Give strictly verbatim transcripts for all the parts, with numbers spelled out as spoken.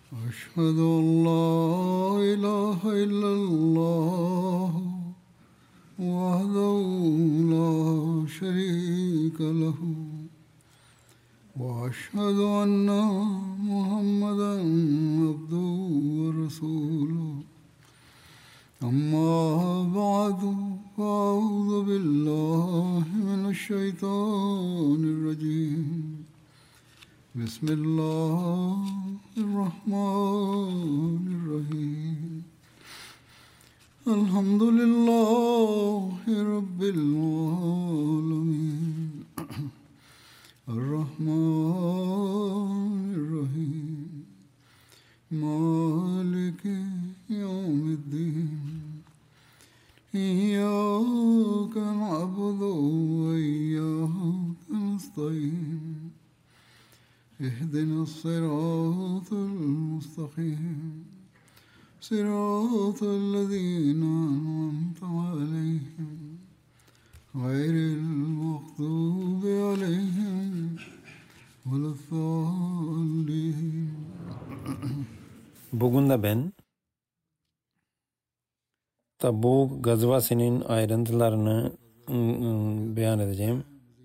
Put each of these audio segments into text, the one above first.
أشهد أن لا إله إلا الله وحده لا شريك له وأشهد أن محمدا عبده ورسوله أما بعد فأعوذ بالله من الشيطان الرجيم بسم الله الرحمن الرحيم الحمد لله رب العالمين الرحمن الرحيم مالك يوم الدين إياك نعبد وإياك نستعين اهدنا الصراط المستقيم صراط الذين أنعمت عليهم غير المغضوب عليهم ولا الضالين. Bugün de ben Tabuk gazvasının ayrıntılarını beyan edeceğim.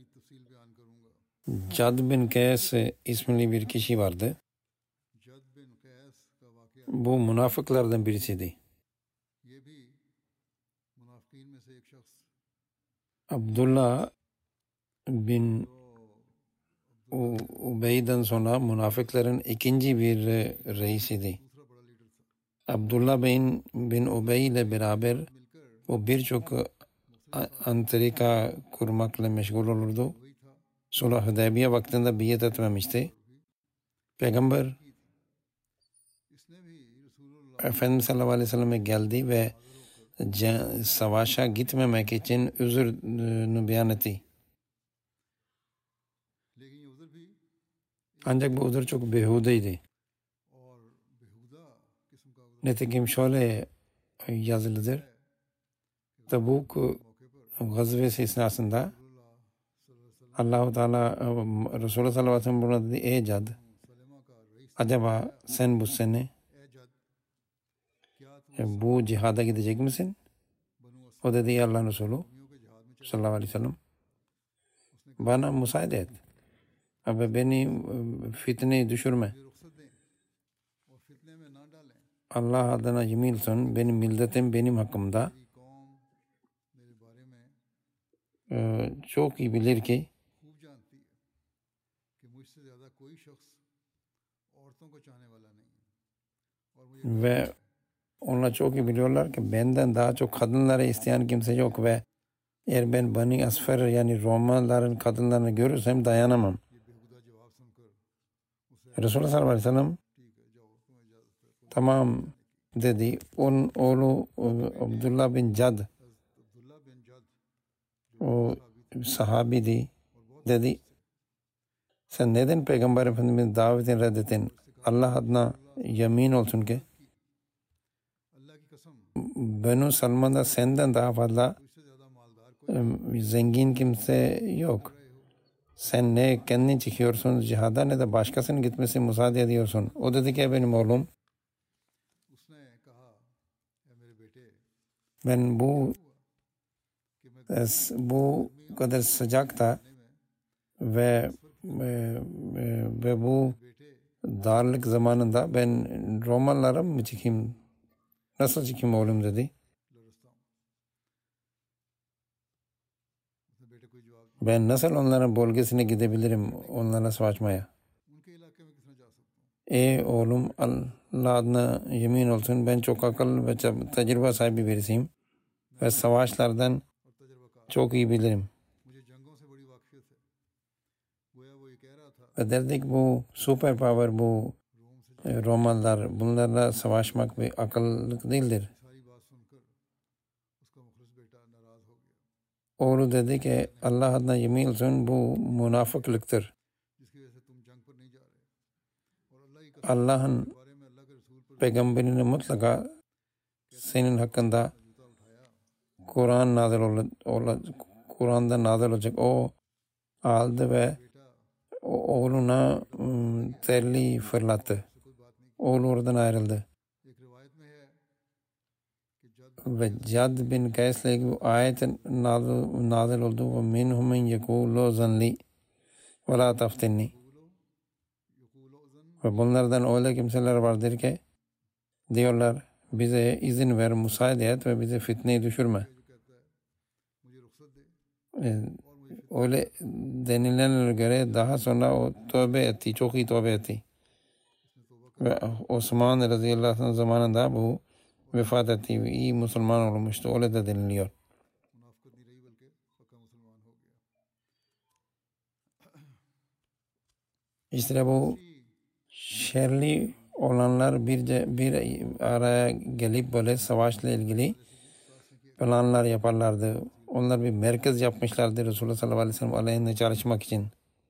Cad bin Kays ismli bir kişi vardı. Bu münafıklardan birisiydi. Abdullah bin Ubey'den sonra münafıkların ikinci bir reisiydi. Abdullah bin, bin Ubey ile beraber o birçok antrika kurmakla meşgul olurdu. Sulh Hudeybiye vaktinde biat etmemişti. Peygamber Efendimiz sallallahu aleyhi ve selleme geldi ve savaşa gitmemek için özrünü beyan etti. Ancak bu özür çok behudeydi. Nitekim şöyle yazılıdır. Tabuk gazvesi esnasında Allah-u Teala Resulullah sallallahu aleyhi ve sellem buna dedi: Ey Cad, acaba sen bu sene bu cihada gidecek misin? O dedi: Ya Allah Resulü sallallahu aleyhi ve sellem, bana müsaade et. Ama beni fitneye düşürme. Allah adına yemin olsun, benim milletim benim hakkımda ee, çok iyi bilir ki ve onlar çok iyi biliyorlar ki benden daha çok kadınları isteyen kimse yok ve eğer ben Bani Asfer yani Romalıların kadınlarını görürsem dayanamam. Resulullah sallallahu aleyhi ve sellem tamam dedi. Onun oğlu Abdullah bin Cad, o sahabiydi, dedi: Sen neden Peygamber Efendimiz'in davetini reddettin? Allah adına yemin olsun ki Benu Salman'da senden daha fazla zengin kimse yok. Sen ne kendin çıkıyorsun cihada ne de başkasının gitmesi müsaade ediyorsun. O dedi ki benim oğlum, ben bu bu kadar sıcakta ve ve bu darlık zamanında ben Romalılara mı çıkayım? Nasıl çıkayım oğlum dedi. Ben nasıl onların bölgesine gidebilirim onlarla savaşmaya? Ey oğlum, Allah adına yemin olsun, ben çok akıllı ve tecrübe sahibi birisiyim ve savaşlardan çok iyi bilirim. Ve derdik bu süper power, bu Romalılar, bunlarla savaşmak bir akıllık değildir. Oğlu dedi ki Allah adına yemin olsun, bu münafıklıktır. Allah'ın peygamberine mutlaka senin hakkında Kur'an nazil olacak, Kur'an'da nazil olacak. O aldı ve oğluna terli fırlattı. oğlu oradan ayrıldı. Ve Cad bin Kays'la ilgili bu ayet nazil, nazil oldu. Ve minhum men yekulu zanli ve la taftinni. Ve bunlardan öyle kimseler vardır ki diyorlar bize izin ver, müsaade et ve bize fitneye düşürme. E, öyle denilenlere göre daha sonra o tövbe etti, çok iyi tövbe etti. Ve Osman radıyallahu anh zamanında bu vefat etti ve iyi Müslüman olmuştu. Öyle de deniliyor. İşte bu şerli olanlar bir, bir araya gelip böyle savaşla ilgili planlar yaparlardı. Onlar bir merkez yapmışlardı Resulullah sallallahu aleyhi ve sellem aleyhine çalışmak için.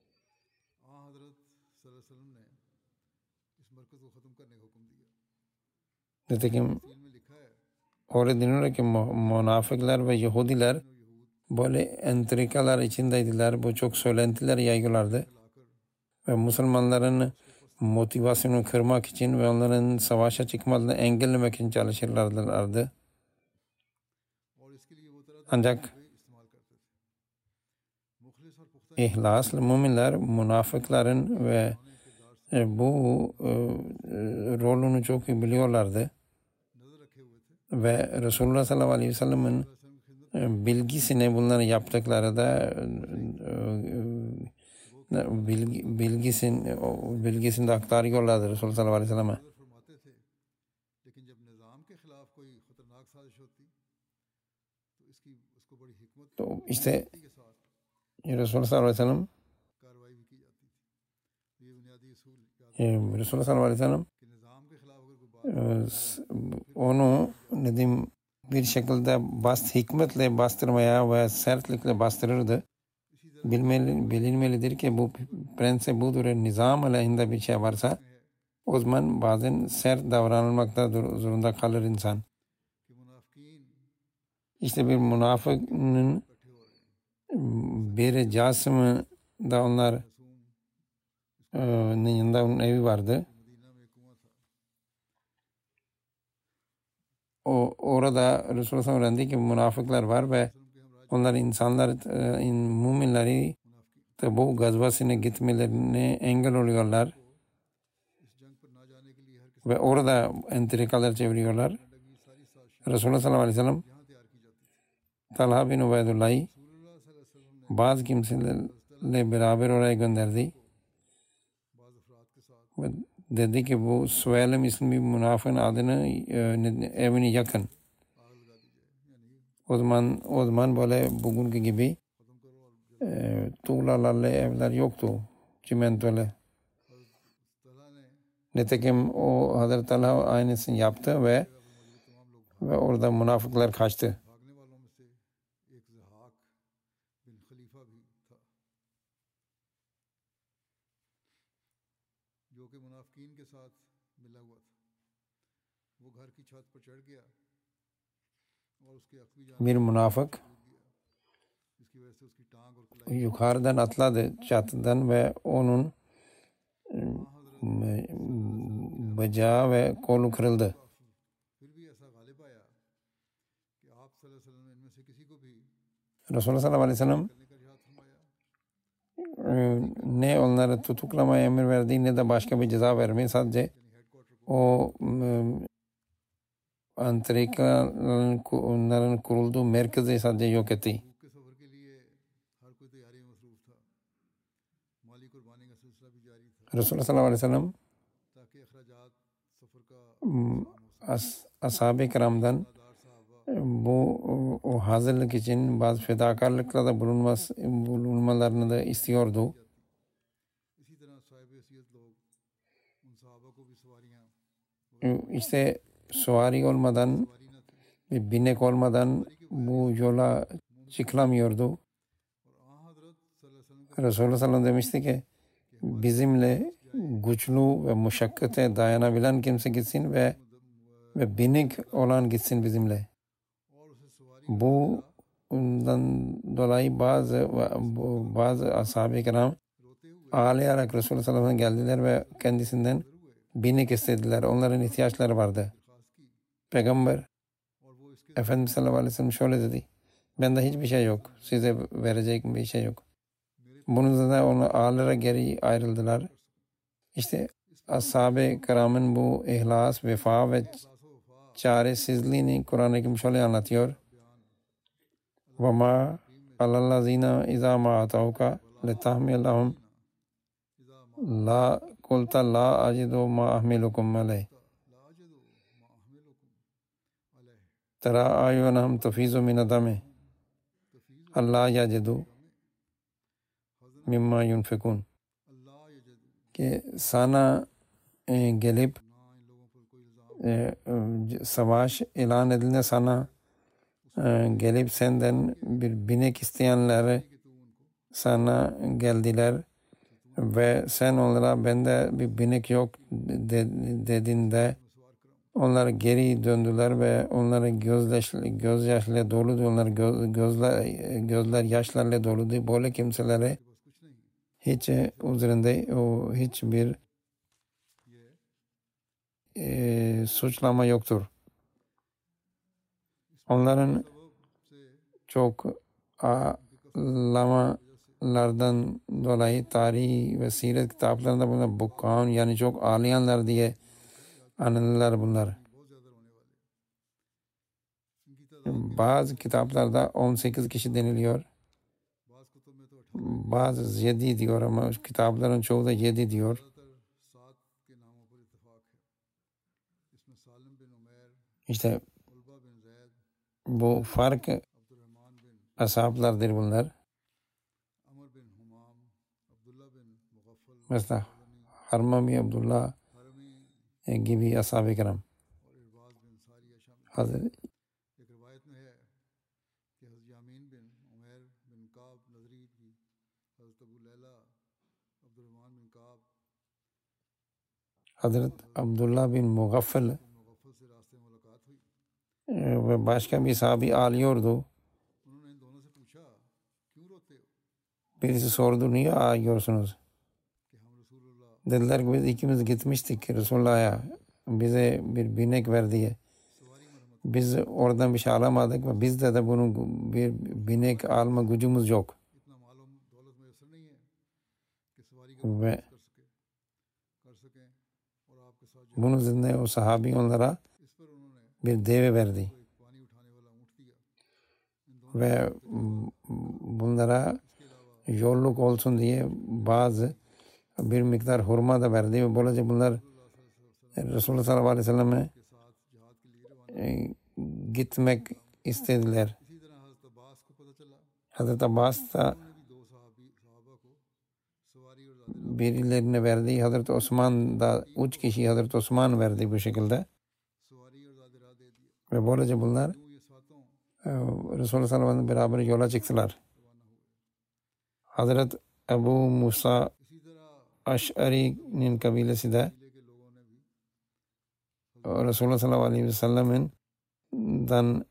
Nitekim orada deniliyor ki münafıklar ve Yahudiler böyle entrikalar içindeydiler. Bu çok söylentiler yayıyorlardı. Ve Müslümanların motivasyonu kırmak için ve onların savaşa çıkmalarını engellemek için çalışırlardı. Ancak ihlaslı müminler münafıkların ve bu e, rolünü çok iyi biliyorlardı. Ve Resulullah sallallahu aleyhi ve sellem'in bilgisini bunları yaptıkları da bilgi, bilgisin, bilgisini de aktarıyorlardı Resulullah sallallahu aleyhi ve sellem'e. İşte Resulullah sallallahu aleyhi ve sellem Resulullah sallallahu aleyhi ve sellem onu ne diyeyim bir şekilde bast, hikmetle bastırmaya ve sertlikle bastırırdı. Bilmeli, bilinmelidir ki bu prense budur nizam aleyhinde bir şey varsa o zaman bazen sert davranılmakta zorunda kalır insan. İşte bir münafıkın bir casımı da onlar e, yanında onun evi vardı. O orada Resulullah öğrendi ki münafıklar var ve onlar insanlar e, müminleri bu gazvasına gitmelerine engel oluyorlar. Ve orada entrikalar çeviriyorlar. Resulullah sallallahu aleyhi ve sellem Talha bin Ubeydullah'ı bazı kimselerle beraber oraya gönderdi. Ve dedi ki bu Süveylem isimli münafığın adını e, evine yakın. O zaman, o zaman böyle bugünkü gibi e, tuğlalarla evler yoktu. Çimentolu. Nitekim o Hazreti Talha aynısını yaptı ve ve orada münafıklar kaçtı. Bir münafık yukarıdan atladı çatıdan ve onun bacağı ve kolu kırıldı. Resulullah sallallahu aleyhi ve sellem ne onları tutuklamaya emir verdi ne de başka bir ceza vermeyi, sadece o antrikaların kurulduğu merkezi sadece yok etti. Resulullah sallallahu aleyhi ve sellem as, ashab-ı kiramdan bu o hazırlık için bazı fedakarlıkla da bulunması, bulunmalarını da istiyordu. İşte suvari olmadan, bir binek olmadan bu yola çıkılamıyordu. Resulullah sallallahu aleyhi ve sellem demişti ki bizimle güçlü ve muşakkate dayanabilen kimse gitsin ve ve binek olan gitsin bizimle. Bu ondan dolayı bazı bazı ashab-ı kiram ağlayarak Resulullah sallallahu aleyhi ve sellem geldiler ve kendisinden binek istediler. Onların ihtiyaçları vardı. Peygamber Efendimiz sallallahu aleyhi ve sellem şöyle dedi. Bende hiçbir şey yok. Size verecek bir şey yok. Bunun üzerine onu ağlara geri ayrıldılar. İşte ashab-ı kiramın bu ihlas, vefa ve çaresizliğini Kur'an-ı Kerim şöyle anlatıyor. وَمَا عَلَى الَّذِينَ اِذَا مَا أَتَوْكَ لِتَحْمِلَهُمْ لَا قُلْتَ لَا أَجِدُ مَا أَحْمِلُكُمْ عَلَيْهِ تَرَى أَعْيُنَهُمْ تَفِيضُ مِنَ الدَّمْعِ أَلَّا يَجِدُوا مِمَّا يُنْفِقُونَ ki sana e, gelip e, savaş ilan edildiğinde sana e, gelip senden bir binek isteyenler sana geldiler ve sen onlara bende bir binek yok de, dediğinde onlar geri döndüler ve onlara gözyaş, gözyaşlarla doluydu. Onlar göz, gözler, gözler yaşlarla doluydu. Böyle kimselere hiç üzerinde o hiçbir e, suçlama yoktur. Onların çok ağlamalardan dolayı tarih ve siret kitaplarında bunlar bukkan yani çok ağlayanlar diye anılırlar bunlar. Bazı kitaplarda on sekiz kişi deniliyor. Bazı yedi diyor ama kitapların çoğu da yedi diyor. İşte bu fark ashablardır bunlar. Mesela Harmami Abdullah gibi ashab-ı kiram. Hazreti Hazret Abdullah bin Mughaffal ve başka bir sahabi ağlıyordu. Birisi sordu, niye ağlıyorsunuz? Dediler ki biz ikimiz gitmiştik Resulullah'a. Bize bir binek verdi. Biz oradan bir şey alamadık ve bizde de bunun bir binek alma gücümüz yok. Ve bunun üzerine o sahabi onlara bir deve verdi. Ve bunlara yolluk olsun diye bazı bir miktar hurma da verdi. Ve böylece bunlar Resulullah sallallahu aleyhi ve selleme gitmek istediler. Hazreti Abbas da birilerine verdi. Hazreti Osman da üç kişi Hazreti Osman verdi bu şekilde. Ve böylece bunlar Resulullah sallallahu aleyhi ve sellem'le beraber yola çıktılar. Hazreti Ebu Musa Aş'ari'nin kabilesi de Resulullah sallallahu aleyhi ve sellem'in dan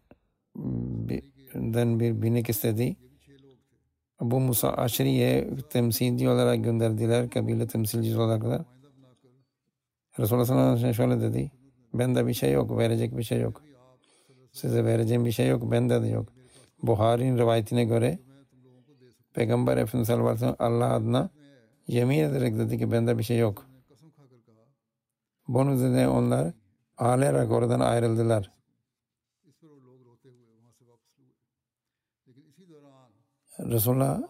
bir binek istedi. Ebu Musa Aş'ari'ye temsilci olarak gönderdiler. Kabile temsilcisi olarak da. Resulullah sallallahu aleyhi ve sellem şöyle dedi. Bende bir şey yok. Verecek bir şey yok. Size vereceğim bir şey yok. Bende de yok. Buhari'nin rivayetine göre Peygamber Efendimiz sallallahu aleyhi ve sellem Allah adına yemin ederek dedi ki bende bir şey yok. Bunun üzerine onlar ağlayarak oradan ayrıldılar. Resulullah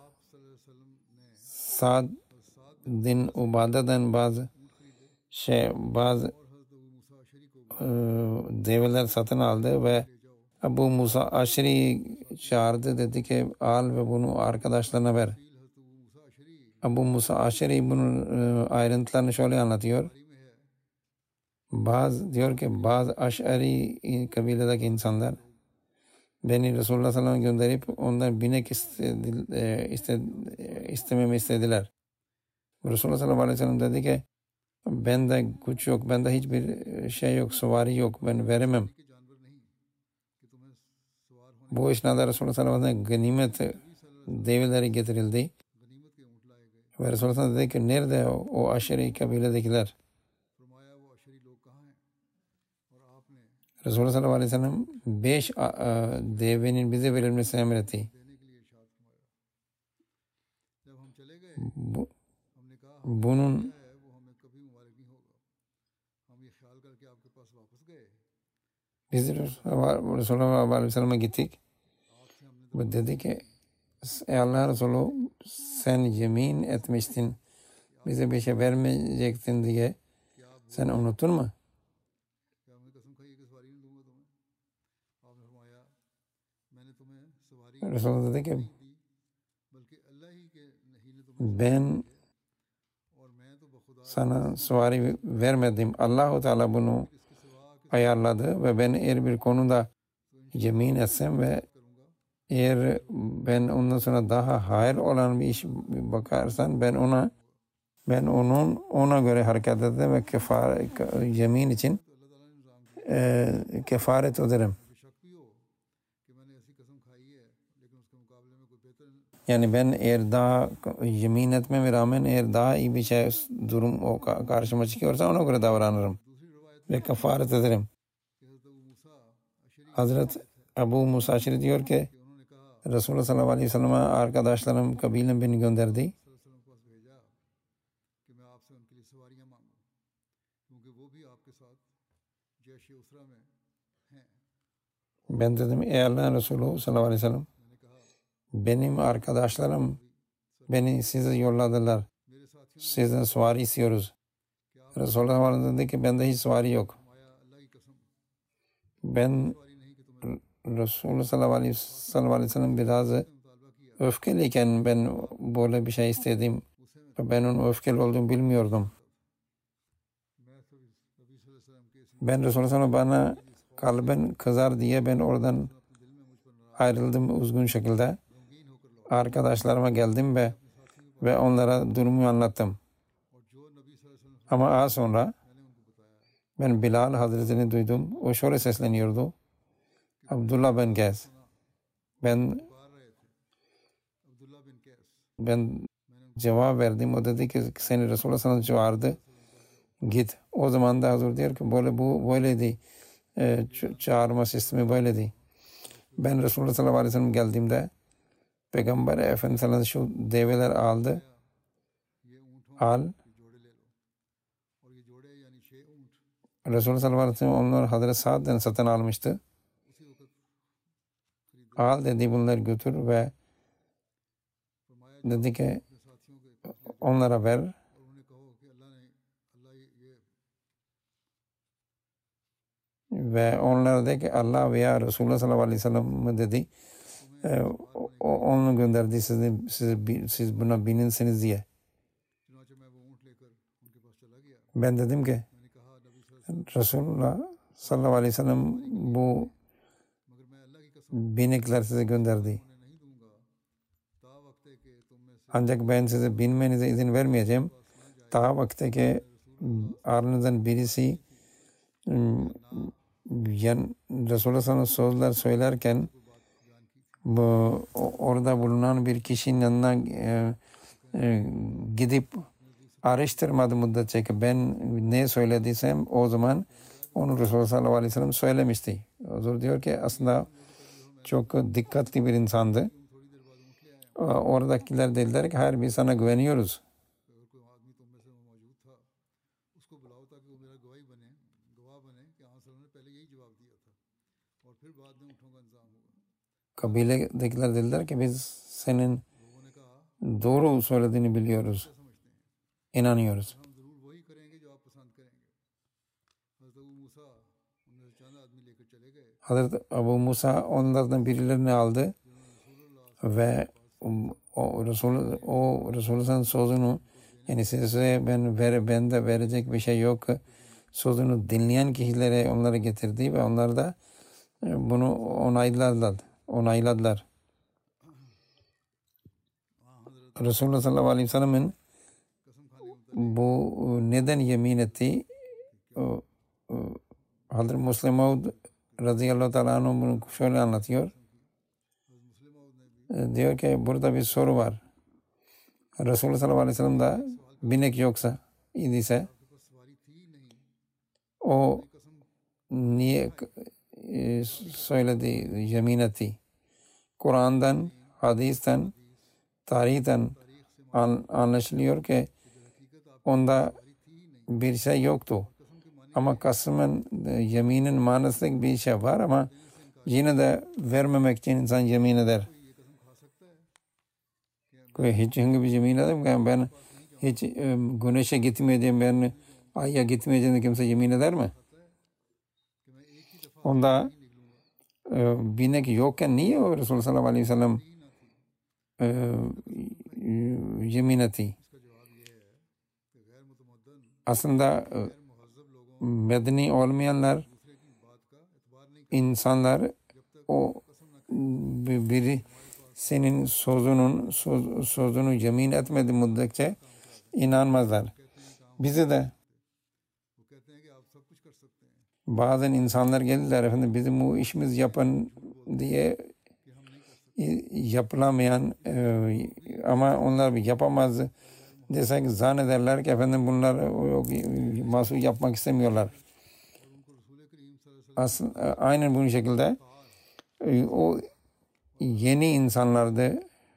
Sa'd bin Ubada'dan bazı şey bazı e, develer satın aldı ve Ebu Musa Aş'ari çağırdı, dedi ki al ve bunu arkadaşlarına ver. Ebu Musa Aş'ari bunun e, ayrıntılarını şöyle anlatıyor. Bazı diyor ki bazı Aş'ari kabiledeki insanlar beni Resulullah sallallahu aleyhi ve sellem gönderip ondan binek istedi, e, isted, e, istememi istediler. Resulullah sallallahu aleyhi ve sellem dedi ki bende güç yok, bende hiçbir şey yok, süvari yok, ben veremem. Bu esnada Resulullah sallallahu aleyhi ve sellem ganimet develeri getirildi. Ve Resulullah dedi ki nerede o, o Aş'ari kabiledekiler? Resulullah sallallahu aleyhi ve sellem beş devenin bize verilmesini emretti. Bu, bunun biz Resulullah aleyhi ve sellem'e gittik. Bu dedi ki ey Allah Resulü sen yemin etmiştin bize bir şey vermeyecektin diye sen unuttun mu? Resulullah dedi ki ben sana süvari vermedim. Allah-u Teala bunu ayarladı ve ben eğer bir konuda yemin etsem ve eğer ben ondan sonra daha hayır olan bir iş bakarsan ben ona ben onun ona göre hareket ederim ve kefare, yemin için e, kefaret öderim. Yani ben eğer daha yemin etmeme rağmen eğer daha iyi bir şey durum o karşıma çıkıyorsa ona göre davranırım ve kefaret ederim. Hazret Ebu Musa Aş'ari diyor ki Resulullah sallallahu aleyhi ve sellem'e arkadaşlarım kabilem beni gönderdi. Ben dedim ey Allah'ın Resulü sallallahu aleyhi ve sellem benim arkadaşlarım beni size yolladılar. Sizden süvari istiyoruz. Resulullah sallallahu aleyhi ve sellem dedi ki bende hiç süvari yok. Ben Resulullah sallallahu aleyhi ve sellem biraz öfkeliyken ben böyle bir şey istedim. Ben onun öfkeli olduğunu bilmiyordum. Ben Resulullah sallallahu aleyhi ve sellem bana kalben kızar diye ben oradan ayrıldım üzgün şekilde. Arkadaşlarıma geldim ve ve onlara durumu anlattım. Ama az sonra ben Bilal Hazretini duydum. O şöyle sesleniyordu. Abdullah bin Kays. Ben ben cevap verdim. O dedi ki seni Resulullah sana çağırdı. Git. O zaman da Hazır diyor ki böyle bu böyleydi. E, çağırma sistemi böyleydi. Ben Resulullah sallallahu aleyhi ve sellem geldiğimde Peygamber Efendimiz sallallahu aleyhi ve sellem şu develer aldı. Al. Resulullah sallallahu aleyhi ve sellem onlar Hazreti Sa'd'den satın almıştı. Al dedi bunları götür ve dedi ki onlara ver. Ve onlara dedi ki Allah veya Resulullah sallallahu aleyhi ve sellem dedi e, onu gönderdi sizi, siz, siz buna bininsiniz diye. Ben dedim ki Resulullah sallallahu aleyhi ve sellem bu binekler size gönderdi. Ancak ben size binmenize izin vermeyeceğim. Ta vakte ki aranızdan birisi yan Resulullah sallallahu aleyhi ve sellem sözler söylerken bu orada bulunan bir kişinin yanına e, e, gidip araştırmadı müddetçe ki ben ne söylediysem o zaman onu Resulullah sallallahu aleyhi ve sellem söylemişti. Huzur diyor ki aslında çok dikkatli bir insandı. Oradakiler dediler ki hayır biz sana güveniyoruz. Kabiledekiler dediler ki biz senin doğru söylediğini biliyoruz. İnanıyoruz. Hazreti Ebu Musa onlardan birilerini aldı ve o Resulullah o Resulullah'ın sözünü yani size ben ver, bende verecek bir şey yok sözünü dinleyen kişilere onları getirdi ve onlar da bunu onayladılar. onayladılar. Resulullah sallallahu aleyhi ve sellem'in bu neden yemin etti? Hazreti Müslim Maud radıyallahu teala anh bunu şöyle anlatıyor. Diyor ki burada bir soru var. Resulullah sallallahu aleyhi ve sellem'de binek yoksa idiyse o niye e, söyledi, yemin etti? Kur'an'dan, hadisten, tarihten an, anlaşılıyor ki onda bir şey yoktu. Ama kasımın, yeminin manasındaki bir şey var ama yine de vermemek için insan yemin eder. Hiç bir yemin eder. Ben hiç e, güneşe gitmeyeceğim, ben Ay'a gitmeyeceğim kimse yemin eder mi? Onda e, binek yokken niye o Resulullah sallallahu aleyhi ve sellem e, yemin etti? Aslında e, medeni olmayanlar insanlar o biri senin sözünün söz, sözünü yemin etmedi müddetçe inanmazlar. Bize de bazen insanlar geldiler, efendim bizim bu işimiz yapın diye yapılamayan e, ama onlar yapamaz desek zannederler ki efendim bunlar mahsul yapmak istemiyorlar. Aslında aynen bu şekilde o yeni insanlardı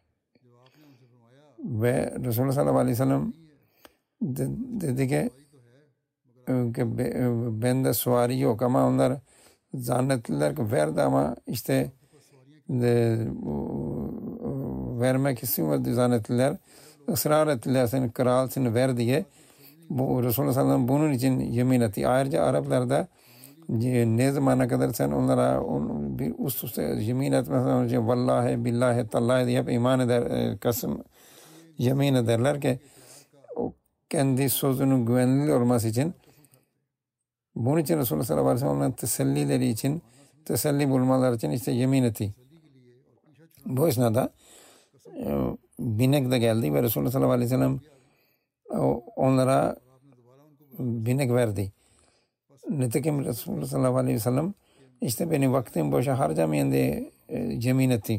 ve Resulullah sallallahu aleyhi ve sellem de, dedi ki, ki bende suvari yok ama onlar zannettiler ki verdi ama işte de, vermek istiyordu zannettiler. Israr ettiler seni kral seni ver diye. Bu Resulullah sallallahu aleyhi ve sellem bunun için yemin etti. Ayrıca Araplarda ne zamana kadar sen onlara on, bir üst üste yemin etmezsen önce vallahi billahi tallahi diye hep iman eder, kasım yemin ederler ki o kendi sözünün güvenli olması için. Bunun için Resulullah sallallahu aleyhi ve sellem'in tesellileri için, teselli bulmaları için işte yemin etti. Bu esnada binek de geldi ve Resulullah sallallahu aleyhi ve sellem onlara binek verdi. Nitekim Resulullah sallallahu aleyhi ve sellem işte benim vaktim boşa harcamayın diye yemin etti.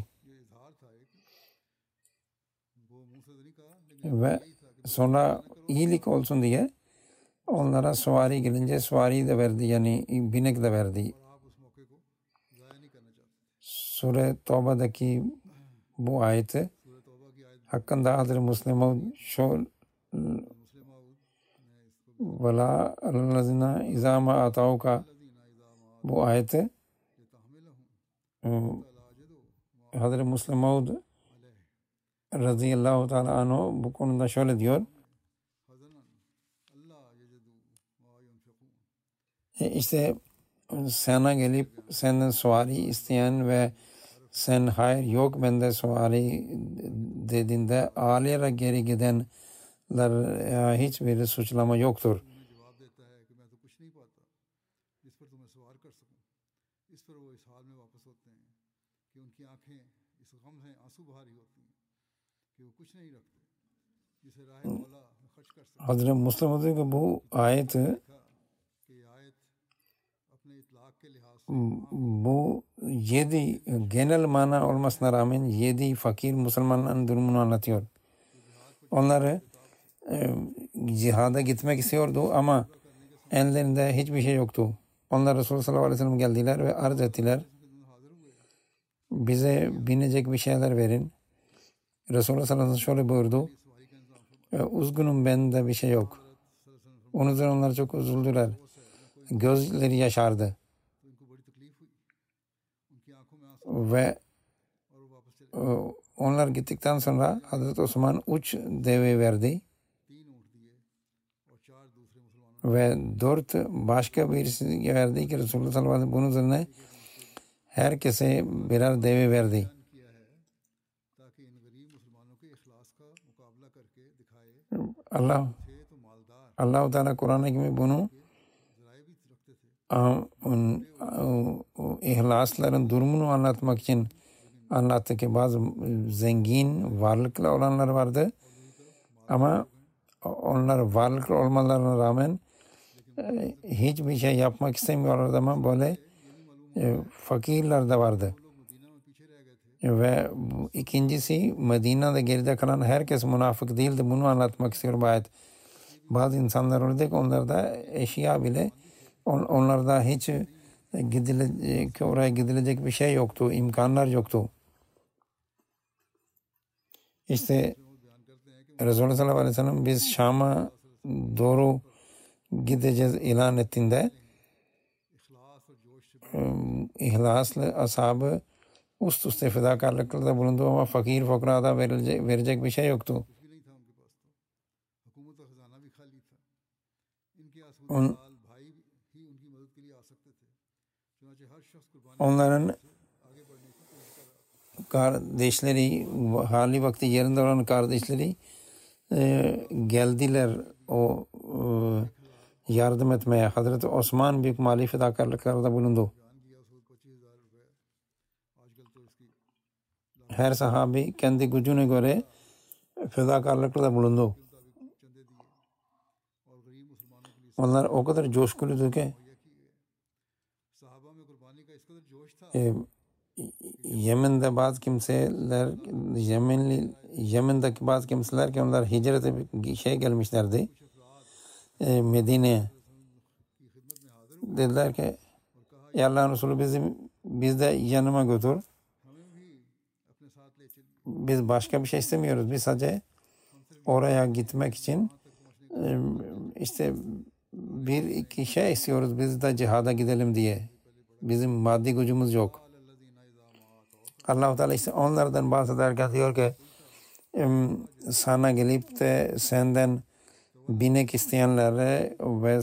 Ve sonra iyilik olsun diye onlara suvari gelince suvari de verdi, yani binek de verdi. Sure Tevbe'deki bu ayeti hakkında Hazreti Müslim Maud şu vela allazina izama atauka bu ayeti Hazreti Müslim Maud radıyallahu teala anhu bu konuda şöyle diyor. İşte sana gelip senden suvari isteyen ve sen hayır yok bende suvari dediğinde ağlayarak geri gidenler hiçbir suçlama yoktur. Hazreti Müslim diyor ki bu ayeti bu yedi genel mana olmasına rağmen yedi fakir Müslümanların durumunu anlatıyor. Onları e, cihada gitmek istiyordu ama ellerinde hiçbir şey yoktu. Onlar Resulullah sallallahu aleyhi ve sellem geldiler ve arz ettiler. Bize binecek bir şeyler verin. Resulullah sallallahu aleyhi ve sellem şöyle buyurdu. E, üzgünüm bende bir şey yok. Onun üzerine onlar çok üzüldüler. Gözleri yaşardı. Ve onlar gittikten sonra Hazreti Osman üç deve verdi ve dört başka birisi verdi ki Resulullah sallallahu aleyhi ve sellem bunun üzerine herkese birer deve verdi. Allah Allah-u Teala Kur'an-ı Kerim'de bunu ihlasların durumunu anlatmak için anlattı ki bazı zengin, varlıklı olanlar vardı ama onlar varlıklı olmalarına rağmen hiçbir şey yapmak istemiyorlardı ama böyle fakirler de vardı. Ve ikincisi Medine'de geride kalan herkes münafık değildi. Bunu anlatmak istiyorum ayet. Bazı insanlar öyle ki onlarda eşya bile On, onlarda hiç gidilecek, oraya gidilecek bir şey yoktu, imkanlar yoktu. İşte Resulullah sallallahu aleyhi ve sellem biz Şam'a doğru gideceğiz ilan ettiğinde ihlaslı ashabı üst üste fedakarlıklarda bulundu ama fakir fukarada verilecek, verecek bir şey yoktu. On, onların kardeşleri, hali vakti yerinde olan kardeşleri e, geldiler o e, yardım etmeye. Hazreti Osman büyük mali fedakarlıklarda bulundu. Her sahabi kendi gücüne göre fedakarlıklarda bulundu. Onlar o kadar coşkuluydu ki e, Yemen'de bazı kimseler Yemenli Yemen'deki bazı kimseler ki onlar hicrete bir şey gelmişlerdi e, Medine'ye. Dediler ki ya Allah'ın Resulü bizim biz de yanıma götür. Biz başka bir şey istemiyoruz. Biz sadece oraya gitmek için e, işte bir iki şey istiyoruz. Biz de cihada gidelim diye. Bizim maddi gücümüz yok. Allah-u Teala işte onlardan bahsederken diyor ki sana gelip de senden binek isteyenlere ve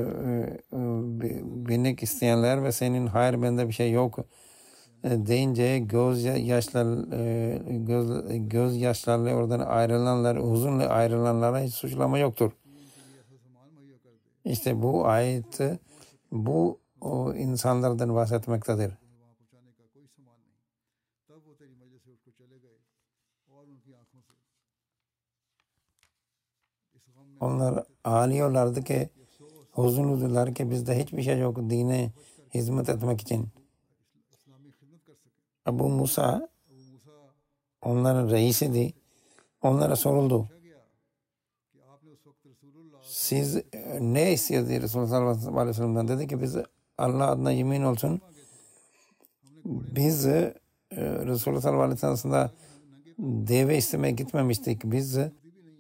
binek isteyenler ve senin hayır bende bir şey yok deyince göz yaşlar göz, göz yaşlarla oradan ayrılanlar, huzunla ayrılanlara hiç suçlama yoktur. İşte bu ayet bu o insanlardan bahsetmektedir. Onlar ağlıyorlardı ki huzunludular ki bizde hiçbir şey yok dine hizmet etmek için. Ebu Musa onların reisiydi. Onlara soruldu. Siz ne istiyordunuz Resulullah sallallahu aleyhi ve sellem'den? Dedi ki biz Allah adına yemin olsun biz e, Resulullah sallallahu aleyhi ve sellem'de deve istemeye gitmemiştik. Biz e,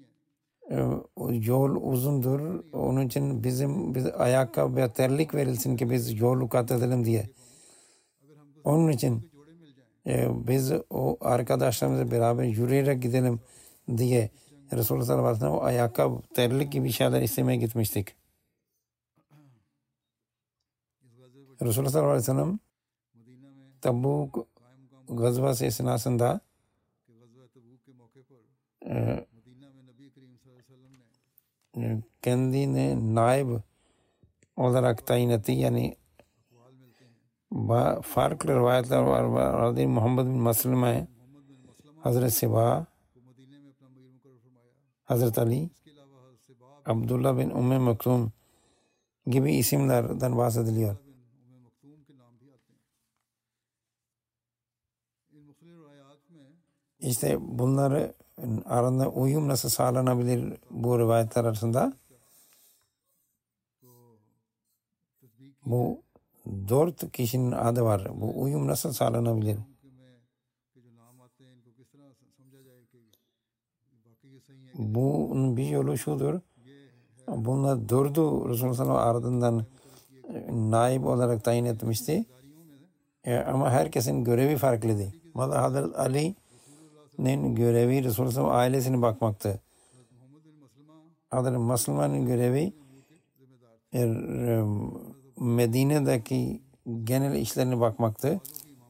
yol uzundur. Onun için bizim biz ayakkabı ve terlik verilsin ki biz yolu kat edelim diye. Onun için e, biz o arkadaşlarımızla beraber yürüyerek gidelim diye Resulullah sallallahu aleyhi ve sellem o ayakkabı, terlik gibi şeyler istemeye gitmiştik. Resulullah sallallahu aleyhi ve sellem Tabuk gazvası esnasında e, kendini naib olarak tayin etti. Yani farklı rivayetler var. Muhammed bin Maslime, Hazreti Siba, Hazreti Ali, Abdullah bin Umme Maktum gibi isimlerden bahsediliyor. İşte bunları arasında uyum nasıl sağlanabilir bu rivayetler arasında? Bu dört kişinin adı var. Bu uyum nasıl sağlanabilir? Bunun bir yolu şudur. Bunlar dördü Resulullah sallallahu aleyhi ve ardından naib olarak tayin etmişti. E, ama herkesin görevi farklıydı. Mesela Hazreti Ali'nin görevi Resulullah sallallahu aleyhi ve ailesine bakmaktı. Hazreti Müslüman'ın görevi e, Medine'deki genel işlerine bakmaktı.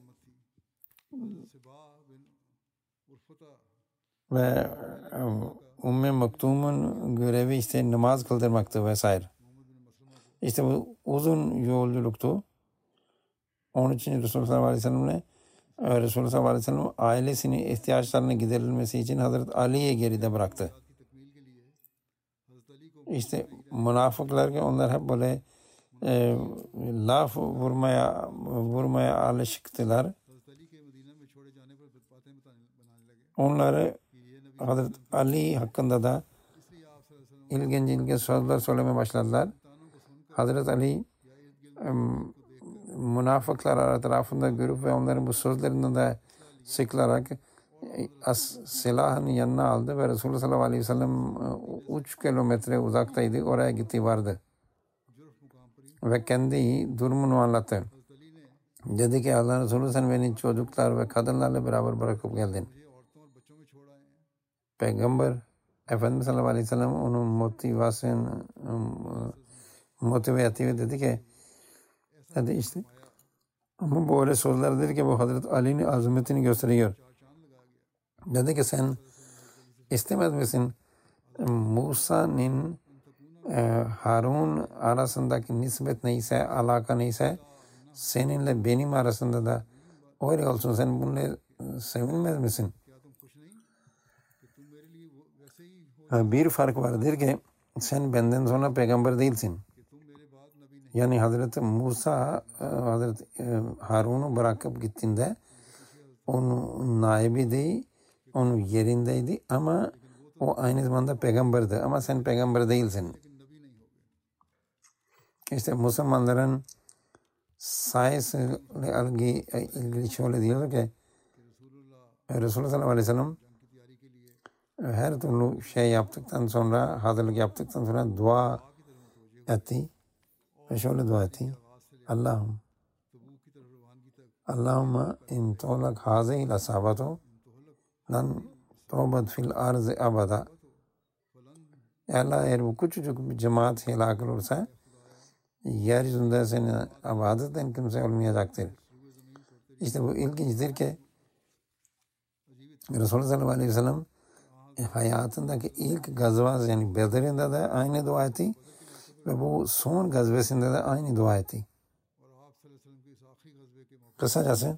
Ve Umme Maktum'un görevi işte namaz kıldırmaktı vesaire. İşte bu uzun yolculuktu. Onun için Resulullah sallallahu aleyhi ve sellem'le Resulullah sallallahu aleyhi ve sellem ailesinin ihtiyaçlarını giderilmesi için Hazreti Ali'ye geride bıraktı. İşte münafıklar ki onlar hep böyle e, laf vurmaya vurmaya alışıktılar. Onları Hazreti Ali hakkında da ilginç ilginç sözler söylemeye başladılar. Hazreti Ali münafıklar etrafında görüp ve onların bu sözlerinden de sıkılarak as silahını yanına aldı ve Resulullah sallallahu aleyhi ve sellem üç kilometre uzaktaydı. Oraya gitti vardı. Ve kendi durumunu anlattı. Dedi ki Allah Resulü sen beni çocuklar ve kadınlarla beraber bırakıp geldin. Peygamber Efendimiz sallallahu aleyhi ve sellem onun motivasyon motive etti ve dedi ki dedi işte ama bu öyle sözlerdir ki bu Hazreti Ali'nin azametini gösteriyor. Dedi ki sen istemez misin Musa'nın e, Harun arasındaki nispet neyse, alaka neyse seninle benim arasında da öyle olsun. Sen bununla sevinmez misin? Bir fark vardır ki sen benden sonra peygamber değilsin. Yani Hazreti Musa Hazreti Harun'u bırakıp gittiğinde onun naibi değil, onun yerindeydi ama o aynı zamanda peygamberdi. Ama sen peygamber değilsin. İşte Müslümanların sayısıyla ilgili şöyle diyor ki Resulullah sallallahu aleyhi ve sellem her türlü şey yaptıktan sonra, hazırlık yaptıktan sonra dua etti. Ve şöyle dua etti. Allah'ım Allahümme in tolak hazihil asabatu lan tawbat fil arz abada. Allah eğer bu küçücük bir cemaat helak olursa yeryüzünde seni abadet eden kimse olmayacaktır. İşte bu ilginçtir ki Resulullah sallallahu aleyhi ve sellem hayatındaki ilk gazvaz yani Bedir'inde de aynı dua etti ve bu son gazvesinde de aynı dua etti. Kısacası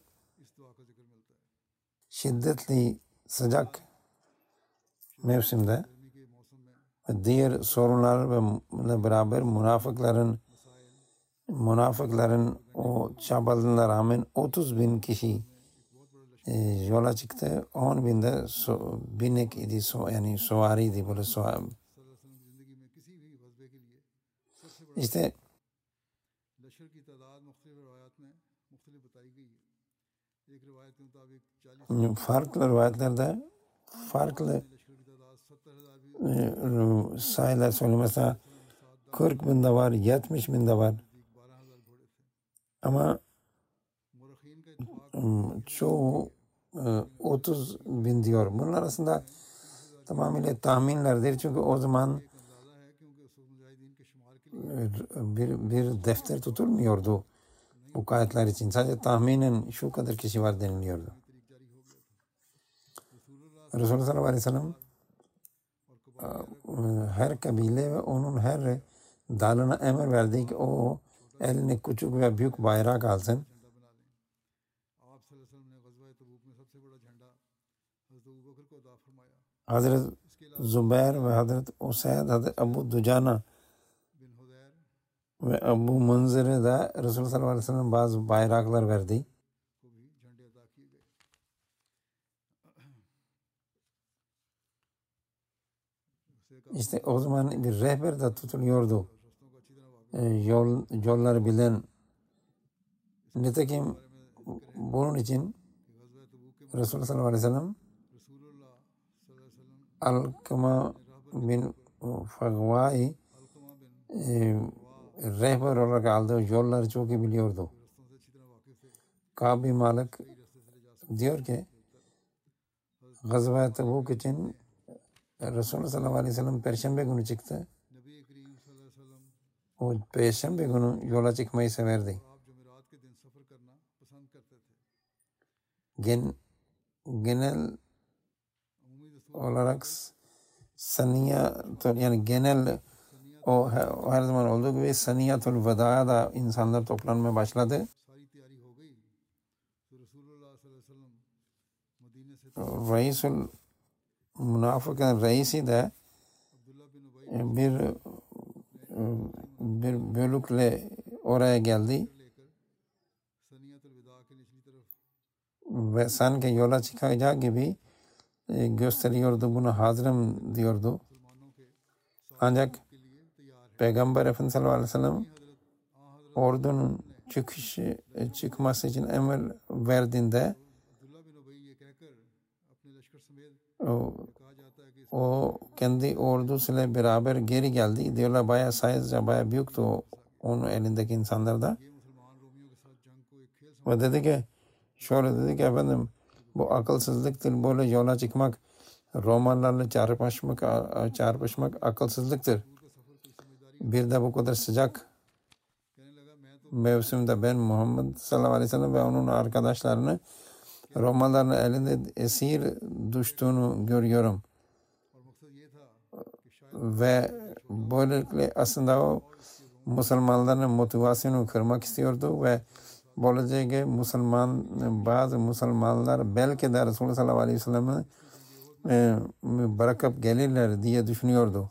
şiddetli sıcak mevsimde ve diğer sorunlarla beraber münafıkların münafıkların o çabalarına rağmen otuz bin kişi e, yola çıktı. on binde so, binek idi, so, yani suvariydi. Böyle suvar. İşte farklı rivayetlerde farklı e, sayılar söylüyor. Mesela kırk bin de var, yetmiş bin de var. Ama çoğu otuz bin diyor. Bunun arasında tamamıyla tahminlerdir. Çünkü o zaman bir, bir defter tutulmuyordu bu kayıtlar için. Sadece tahminen şu kadar kişi var deniliyordu. Resulullah sallallahu aleyhi ve sellem her kabile ve onun her dalına emir verdi ki o eline küçük ve büyük bayrak alsın. Hazreti Zübeyir ve Hazreti Usayd, Hazreti Ebu Dujana ve Ebu Munzir'e de Resulullah sallallahu aleyhi ve sellem bazı bayraklar verdi. İşte o zaman bir rehber de tutuluyordu. Yol, yolları bilen. Nitekim bunun için Resulullah sallallahu aleyhi ve sellem Alkama bin Fagvai e, rehber olarak aldı. Yolları çok iyi biliyordu. Kâb bin Malik diyor ki Gazva-i Tebuk için Resulullah sallallahu aleyhi ve sellem Perşembe günü çıktı. O Perşembe günü yola çıkmayı severdi. Gen, genel olarak saniyat yani genel o her zaman olduğu gibi saniyatul veda'ya da insanlar toplanmaya başladı. Reisul münafıkın reisi de bir bir bölükle oraya geldi ve sanki yola çıkacak gibi gösteriyordu, bunu hazırım diyordu. Ancak Peygamber Efendimiz sallallahu aleyhi ve sellem ordunun çıkış, çıkması için emir verdiğinde o, o kendi ordusuyla beraber geri geldi. Diyorlar bayağı sayıca bayağı büyüktü o, onun elindeki insanlar da. Ve dedi ki şöyle dedi ki efendim bu akılsızlıktır, böyle yola çıkmak, Romalılarla çarpışmak, çarpışmak akılsızlıktır. Bir de bu kadar sıcak mevsimde ben Muhammed sallallahu aleyhi ve sellem ve onun arkadaşlarını Romalıların elinde esir düştüğünü görüyorum. Ve böylelikle aslında o Müslümanların motivasyonunu kırmak istiyordu ve böylece Müslüman, bazı Müslümanlar belki de Resulullah sallallahu aleyhi ve sellem'i e, bırakıp gelirler diye düşünüyordu.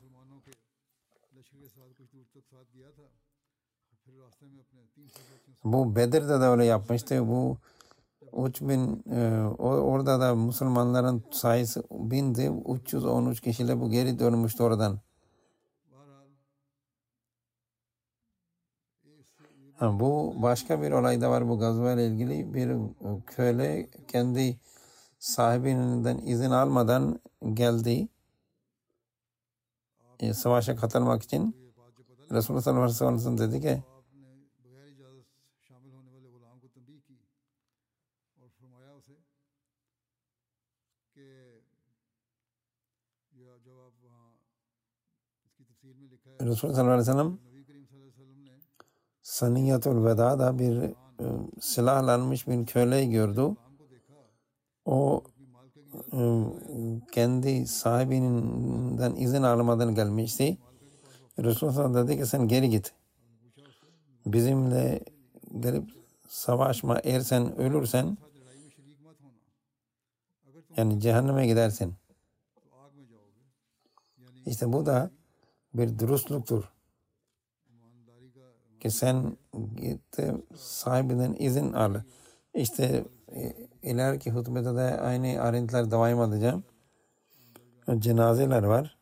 Bu Bedir'de de öyle yapmıştı. Bu üç bin e, orada da Müslümanların sayısı bindi. üç yüz on üç kişiyle bu geri dönmüştü oradan. Ha, bu başka bir olay da var bu gazva ile ilgili. Bir köle kendi sahibinden izin almadan geldi e, savaşa katılmak için. Resulullah sallallahu aleyhi ve sellem dedi ki Resulullah sallallahu aleyhi ve sellem Saniyatul Veda'da bir e, silahlanmış bir köleyi gördü. O e, kendi sahibinden izin almadan gelmişti. Resulullah dedi ki sen geri git. Bizimle gelip savaşma, eğer sen ölürsen yani cehenneme gidersin. İşte bu da bir dürüstlüktür. Ki sen git sahibinden izin al. İşte ileriki hutbede de aynı ayrıntılar devam edeceğim. Cenazeler var.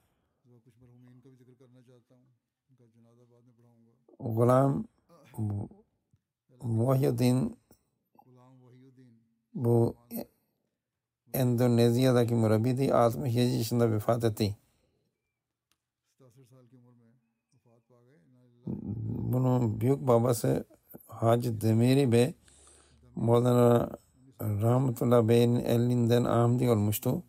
Gulam Muhyiddin bu Endonezya'daki murabbiydi. altmış yedi yaşında vefat etti. Bunun büyük babası Hacı Demiri Bey Mevlana Rahmetullah Bey'in elinden Ahmadi olmuştu.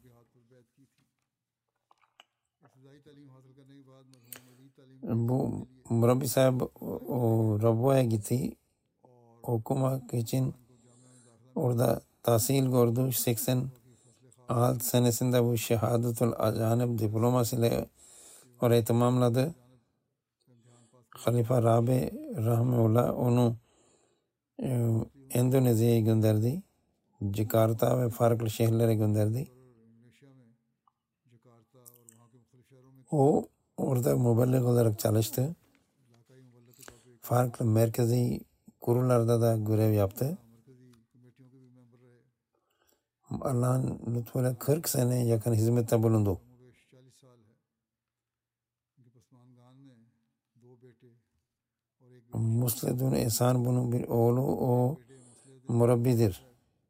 Bu murabbi sahib Rabua'ya gitti okumak için. Orada tahsil gördü. seksen altı senesinde bu Şehadetul Acanib diplomasıyla orayı tamamladı. Halife Rabi Rahmeullah onu e, Endonezya'ya gönderdi. Jakarta ve farklı şehirlere gönderdi. O orada mübelliğ olarak çalıştı. Farklı merkezi kurullarda da görev yaptı. Allah'ın lütfuyla kırk sene yakın hizmette bulundu. Musledun Ehsan bunun bir oğlu, o murabbidir.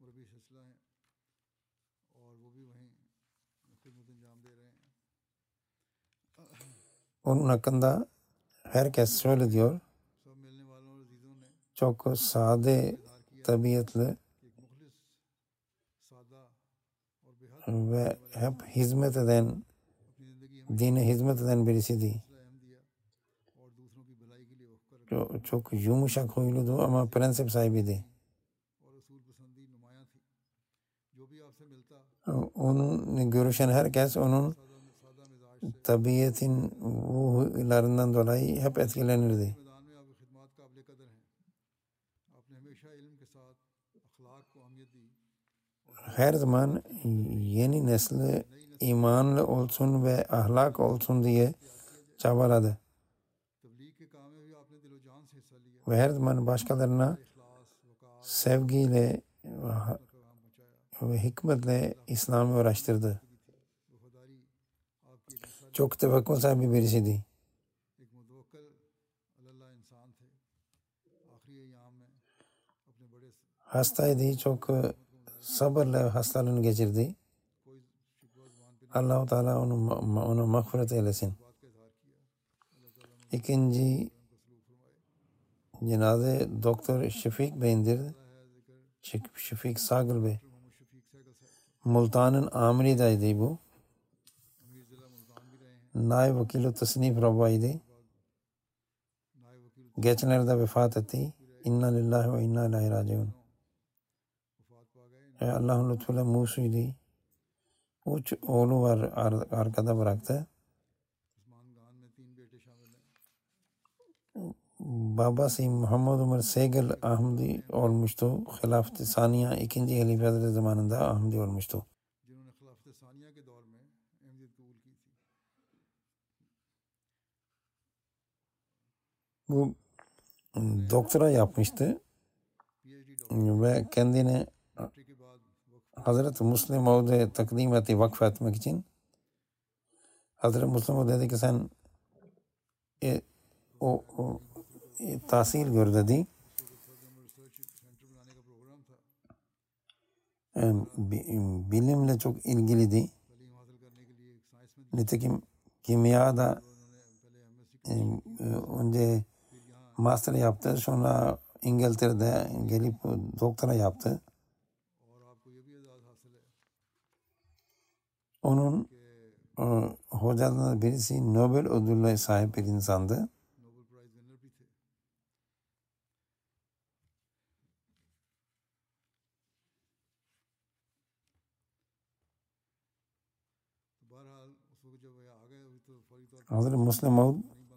Onun hakkında herkes şöyle diyor, çok sade tabiatlı ve hep hizmet eden, dine hizmet eden birisiydi. Çok, çok yumuşak huyluydu ama prensip sahibiydi. Onun görüşen herkes onun tabiatın huylarından dolayı hep etkilenirdi. Her zaman yeni nesli imanlı olsun ve ahlak olsun diye çabaladı. Ve her zaman başkalarına sevgiyle ve hikmetle İslam'ı uğraştırdı. Çok tevekkül sahibi birisiydi. Hastaydı, çok sabırla hastalığını geçirdi. Allah-u Teala onu, onu mağfiret eylesin. İkinci cenaze Doktor Şefik Bey'indir. Şefik Sagıl Bey. Multan'ın amirideydi bu. Naib Vakil-i Tasnif Rabba'i'ydi. Geçenlerde vefat etti. İnna lillahi ve inna ileyhi raciun. Allah'ın lütfuyla Musu'ydu. Üç oğlu var, arkada bıraktı. Babası Muhammed Umar Segel Ahmedi olmuştu. Hilafet-i Saniye ikinci Halife Hazretleri zamanında Ahmedi olmuştu. Bu doktora yapmıştı ve kendini Hazreti Müslim Maud'a takdim etti, vakf etmek için. Hazreti Müslim Maud dedi ki sen e, o, o e, tahsil gör dedi. E, bilimle çok ilgiliydi. Nitekim kimyada e, önce master yaptı, sonra İngiltere'de gelip doktora yaptı. Onun e, hocalarından birisi Nobel ödülüne sahip bir insandı. Hazreti Müslim Maud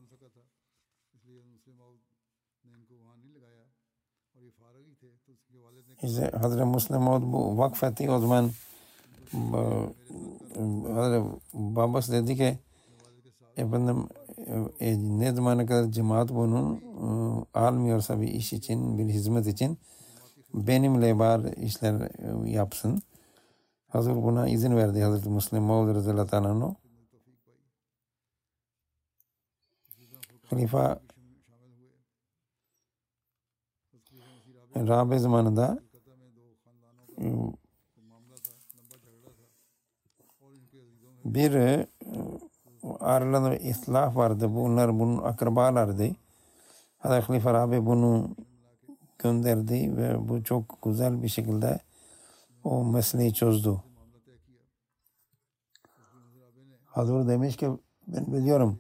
işte Hazreti Müslim Maud bu vakfetti, o zaman Hazreti babası dedi ki efendim e, ne zamana kadar cemaat bunun e, almıyorsa bir iş için, bir hizmet için benimle bari işler e, yapsın. Hazır buna izin verdi Hazreti Müslim Maud radıyallahu anh. Halife Rabi zamanında bir aralarında ihtilaf vardı. Bunlar bunun akrabalardı. Hazreti Halife Rabi bunu gönderdi ve bu çok güzel bir şekilde o meseleyi çözdü. Hazır demiş ki ben biliyorum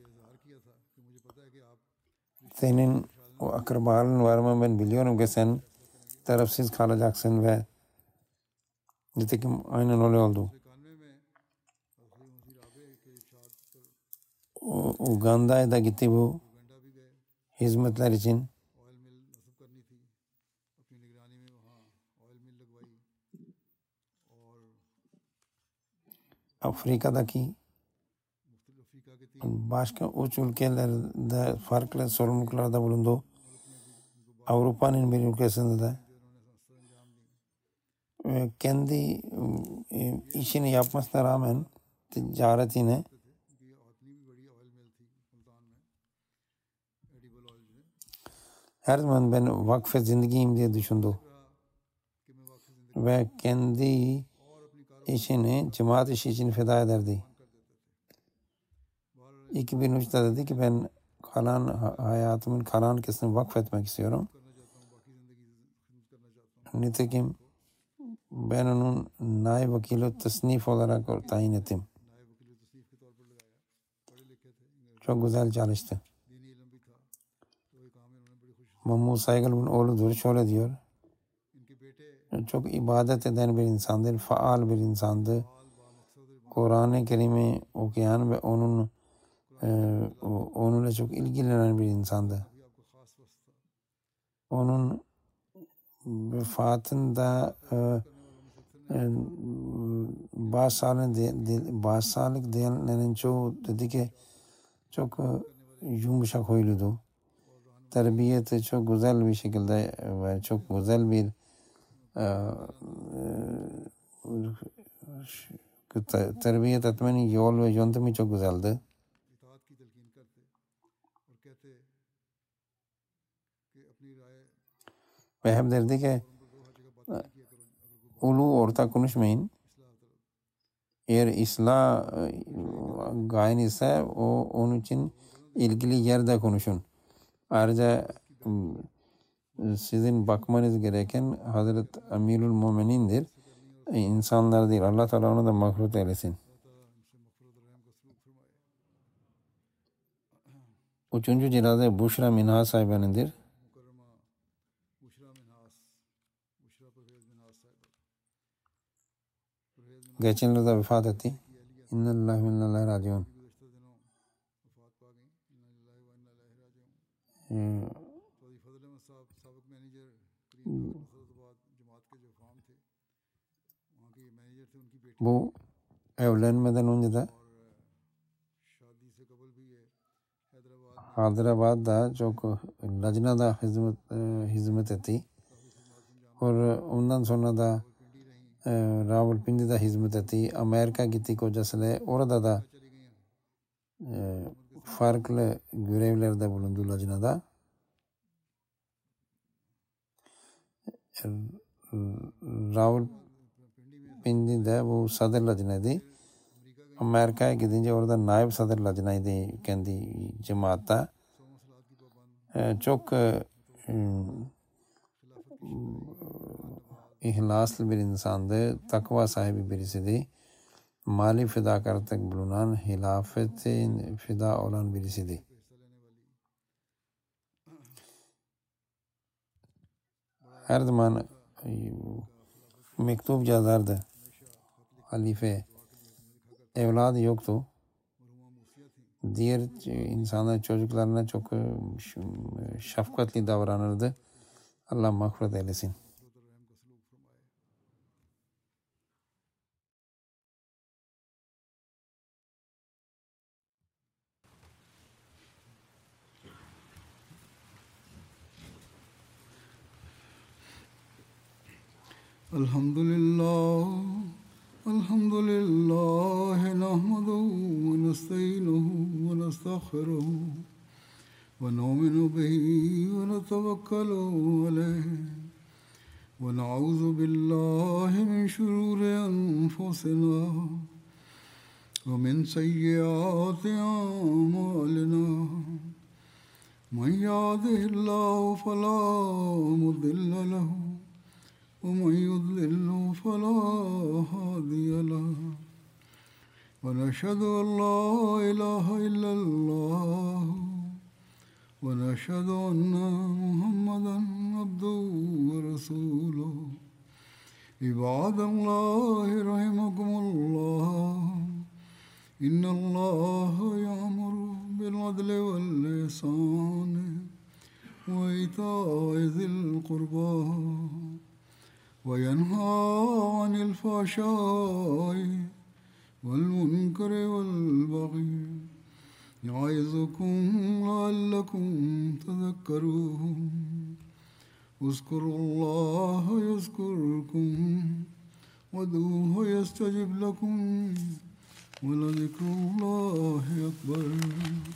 senin o akrabalığın var mı, ben biliyorum ki sen tarafsız kalacaksın ve nitekim aynen öyle oldu. Uganda'ya da gitti bu hizmetler için. Afrika'daki başka üç ülkelerde farklı sorumluluklarda bulundu. Avrupa'nın bir ülkesinde de kendi işini yapmasına rağmen ticaretine her zaman ben vakfe zindagiyim diye düşündü. Ve kendi işini cemaat işi için feda ederdi. iki bin üçte dedi ki ben kalan hayatımın kalan kısmını vakfetmek istiyorum. Nitekim ben onun naib vakil-i tasnif olarak tayin ettim. Çok güzel çalıştı. Mahmud Saygal'ın oğludur, şöyle diyor. Çok ibadet eden bir insandır, faal bir insandı. Kur'an-ı Kerim'i okuyan ve onun e, onunla çok ilgilenen bir insandı. Onun vefatında e, e, bağışsağlık bağışsağlık diyenlerin çoğu dedi ki çok e, yumuşak huyluydu. Terbiyeti çok güzel bir şekilde ve çok güzel bir e, terbiyet etmenin yol ve yöntemi çok güzeldi. ve hep derdi ki ulu orta konuşmayın. Eğer ıslah gayen ise o onun için ilgili yerde konuşun. Ayrıca sizin bakmanız gereken Hazret Amirul Mu'minindir. İnsanlar değil. Allah Teala onu da mağfiret eylesin. Üçüncü cenaze Buşra Minhas sahibinindir. Geçen yılda vefat etti. İnnallâhi ve innallâhi raciun. Bu evlenmeden önce de Hyderabad'da çok Lajna'da hizmet, hizmet etti. Ve ondan sonra da Rawalpindi'de hizmet etti. Amerika gitti kocasıyla. Orada da e, farklı görevlerde bulundu Lajna'da. Rawalpindi'de bu Sadr Lajna'ydı. Amerika'ya gidince orada naib Sadr Lajna'ydı kendi cemaatta. E, çok e, ihlaslı bir insandı. Takva sahibi birisiydi. Mali fedakarlık bulunan, hilafetin fida olan birisiydi. Her zaman mektup yazardı. Halife evladı yoktu. Diğer insanlar çocuklarına çok şefkatli davranırdı. Allah mağfiret eylesin. Elhamdülillah, elhamdülillah, nahmaduhu ve nestainuhu ve nestağfiruhu ve nu'minu bihi ve netevekkalu aleyhi ve na'udhu billahi min şururi enfusina ve min seyyiati a'malina. Men yahdihillahu felâ mudille lehu ومن يضلل فلا هادي له ونشهد أن لا إله إلا الله ونشهد أن محمدا عبده ورسوله عباد الله رحمكم الله إن الله يأمر بالعدل والإحسان وإيتاء ذي القربى وينهى عن الفحشاء والمنكر والبغي يعظكم لعلكم تذكرون اذكروا الله يذكركم وادعوه يستجب لكم ولذكر الله أكبر.